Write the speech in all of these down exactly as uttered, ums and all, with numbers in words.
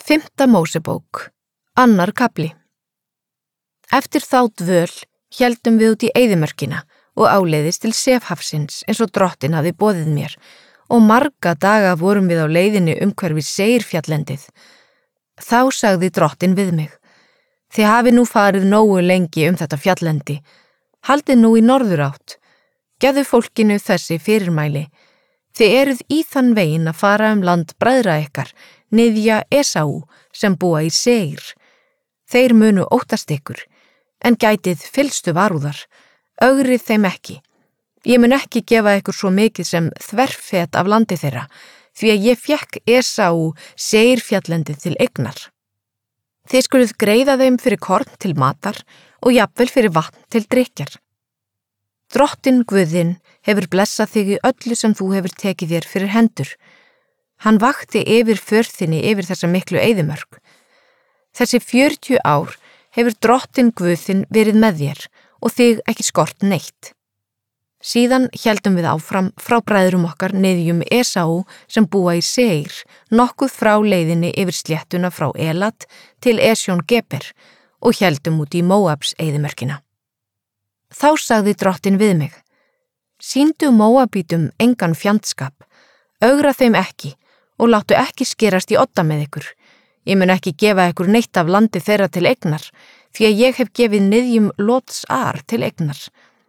Fimmta Mósebók, annar kafli. Eftir þá dvöl héldum við út í eyðimörkina og áleiðis til Sefhafsins eins og Drottinn hafði boðið mér, og marga daga vorum við á leiðinni umhverfis Seirfjallendið. Þá sagði Drottinn við mig: Þið hafi nú farið nógu lengi um þetta fjallendi, haldið nú í norðurátt, gefðu fólkinu þessi fyrirmæli. Þið eruð í þann veginn að fara um land bræðra ykkar, niðja Esaú sem búa í Seir. Þeir munu óttast ykkur, en gætið fyllstu varúðar, ögrið þeim ekki. Ég mun ekki gefa ykkur svo mikið sem þverfet af landi þeirra, því að ég fékk Esaú Seirfjallendið til eignar. Þið skuluð greiða þeim fyrir korn til matar og jafnvel fyrir vatn til drykkjar. Drottinn Guðinn hefur blessað þig í öllu sem þú hefur tekið þér fyrir hendur. Hann vakti yfir förþinni yfir þessa miklu eyðimörk. Þessi fjörutíu ár hefur Drottinn Guðinn verið með þér og þig ekki skort neitt. Síðan héldum við áfram frá bræðrum okkar niðjum Esaú sem búa í Seir, nokkuð frá leiðinni yfir sléttuna frá Elat til Esjón Geber og héldum út í Móabs eyðimörkina. Þá sagði Drottinn við mig: Sýndu Móabítum engan fjandskap, ögra þeim ekki og láttu ekki skerast í odda með ykkur. Ég mun ekki gefa ykkur neitt af landi þeirra til eignar, því að ég hef gefið niðjum Lots ar til eignar.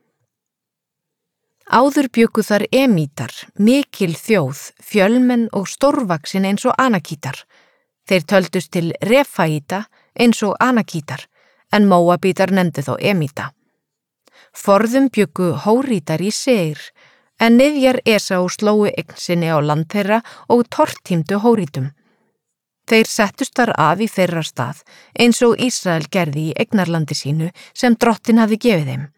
Áður bjuggu þar Emítar, mikil þjóð, fjölmenn og stórvaksin eins og Anakítar. Þeir töldust til Refaíta eins og Anakítar, en Móabítar nefndu þá Emíta. Forðum bjuggu Hórítar í Seir, en niðjar Esaú slóu eign sinni á land þeirra og tortímdu Hórítum. Þeir settust þar af í þeirra stað, eins og Ísrael gerði í eignarlandi sínu sem Drottinn hafði gefið þeim.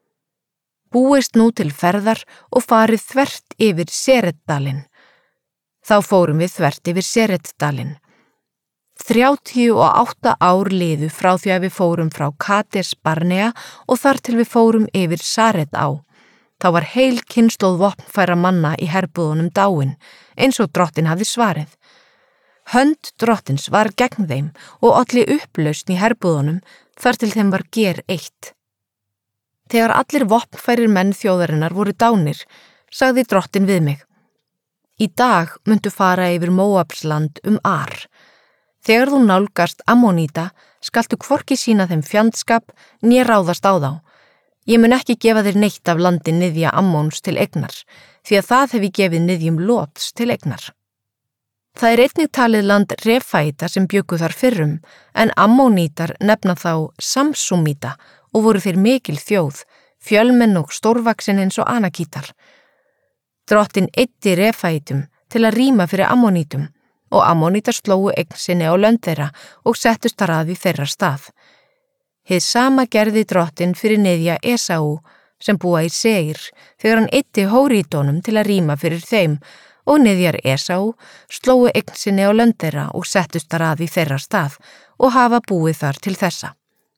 Búist nú til ferðar og farið þvert yfir Sereddalinn. Þá fórum við þvert yfir Sereddalinn. Þrjátíu og átta ár liðu frá því að við fórum frá Kades Barnea og þar til við fórum yfir Sareddá. Þá var heil kynslóð vopnfæra manna í herbúðunum dáin, eins og Drottinn hafði svarið. Hönd Drottins var gegn þeim og olli upplausn í herbúðunum þar til þeim var ger eitt. Þegar allir vopnfærir menn þjóðarinnar voru dánir, sagði Drottinn við mig: Í dag muntu fara yfir Móabsland um Ar. Þegar þú nálgast Ammoníta, skaltu hvorki sýna þeim fjandskap né ráðast á þá. Ég mun ekki gefa þér neitt af landi niðja Ammóns til eignar, því að það hef ég gefið niðjum Lots til eignar. Það er einnig talið land Refaíta sem bjuggu þar fyrrum, en Ammónítar nefna þá Samsúmíta og voru þeir mikil þjóð, fjölmenn og stórvaksin eins og Anakítar. Drottinn eyddi Refaítum til að rýma fyrir Ammónítum, og Ammónítar slóu eign sinni á lönd þeirra og settust þar að í þeirra stað. Hið sama gerði Drottinn fyrir niðja Esaú sem búa í Seir þegar hann eyddi Hórítónum til að rýma fyrir þeim, og niðjar Esaú slóu eign sinni á lönd þeirra og settust þar að í þeirra stað og hafa búið þar til þessa.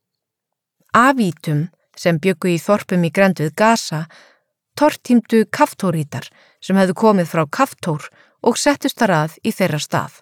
Avítum sem bjuggu í þorpum í grennd við Gaza tortímdu Kaftórítar sem hefðu komið frá Kaftór og settust þar að í þeirra stað.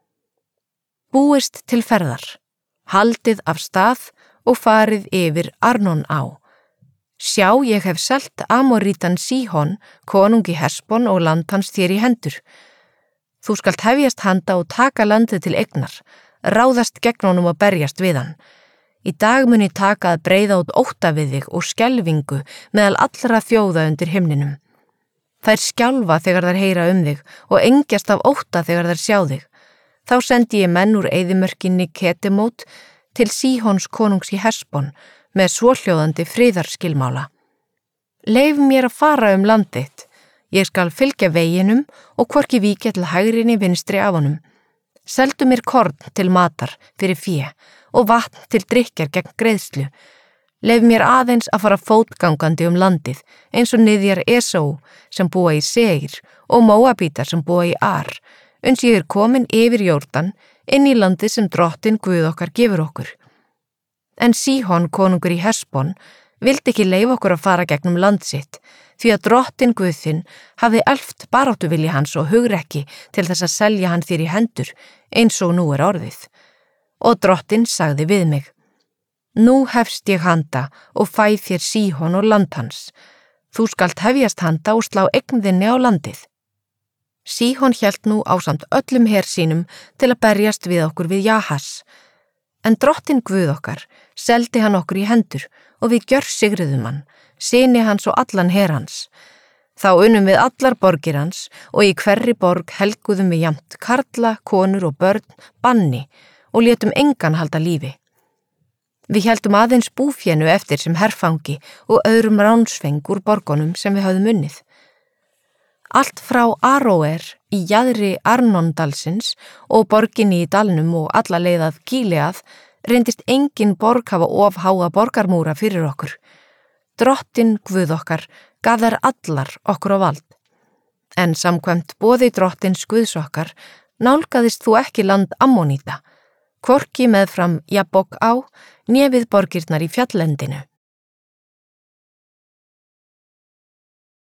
Búist til ferðar, haldið af stað og farið yfir Arnóná. Sjá, ég hef selt Amorítan Síhon, konungi Hesbon og land hans þér í hendur. Þú skalt hefjast handa og taka landið til eignar, ráðast gegn honum og berjast við hann. Í dag mun ég taka að breiða út ótta við þig og skelfingu meðal allra þjóða undir himninum. Þær skjálfa þegar þær heyra um þig og engjast af ótta þegar þær sjá þig. Þá sendi ég menn úr eyðimörkinni Ketimót til Síhons konungs í Hesbon með svohljóðandi friðarskilmála. Leif mér að fara um landið. Ég skal fylgja veginum og hvorki víkja til hægrinni vinstri af honum. Seldu mér korn til matar fyrir fé og vatn til drykkjar gegn greiðslu. Leif mér aðeins að fara fótgangandi um landið, eins og niðjar Esaú sem búa í Seir og Móabítar sem búa í Ar, uns ég er komin yfir Jórdan inn í landið sem Drottinn Guð okkar gefur okkur. En Síhon konungur í Hesbon vildi ekki leyfa okkur að fara gegnum land sitt, því að Drottinn Guð þinn hafði elft baráttuvilja hans og hugrekki til þess að selja hann þér í hendur, eins og nú er orðið. Og drottinn sagði við mig: Nú hefst ég handa og fæ þér Síhon og land hans. Þú skalt hefjast handa og slá eign þinni á landið. Síhon hélt nú ásamt öllum her sínum til að berjast við okkur við Jahas. En drottinn Guð okkar seldi hann okkur í hendur og við gjörsigruðum hann, syni hans og allan her hans. Þá unnum við allar borgir hans og í hverri borg helguðum við jafnt karla, konur og börn banni og létum engan halda lífi. Við héldum aðeins búfénu eftir sem herfangi og öðrum ránsfeng úr borgunum sem við höfðum unnið. Allt frá Aróer í jaðri Arnondalsins og borginni í dalnum og alla leið að Gíleað reyndist engin borg hafa of háa borgarmúra fyrir okkur. Drottinn Guð okkar gaf þær allar okkur á vald. En samkvæmt boði drottins Guðs okkar nálgaðist þú ekki land Ammoníta, hvorki meðfram Jabbok á, né við borgirnar í fjalllendinu.